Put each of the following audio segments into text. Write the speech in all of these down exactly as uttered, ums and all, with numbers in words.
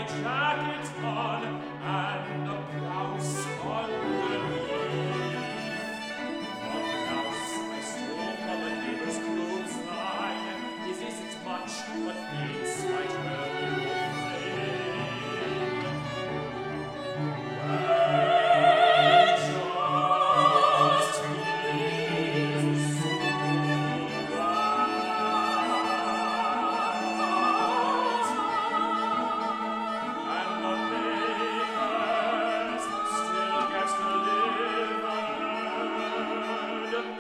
jacket on, and a blouse underneath. A blouse I stole from a neighbor's clothesline. This isn't much, but things might well be plain. Well, just here's and the papers still get delivered. The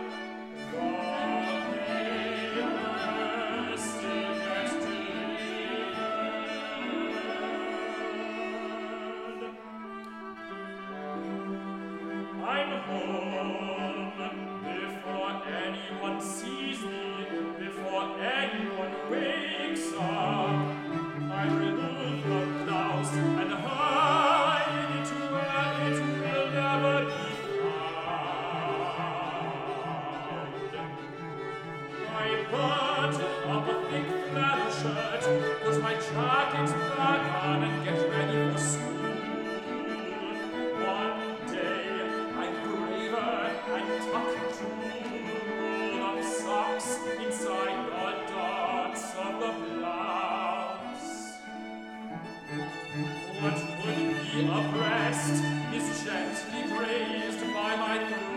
papers still get delivered. I'm home before anyone sees me, before anyone wakes up. I remove the blouse and hide it where it will never be found. I button up a thick flannel shirt, put my jacket back on, and get ready for school. One day I'm braver and tuck two roll of socks inside the dots of the blouse. What would be a breast is gently grazed by my throat.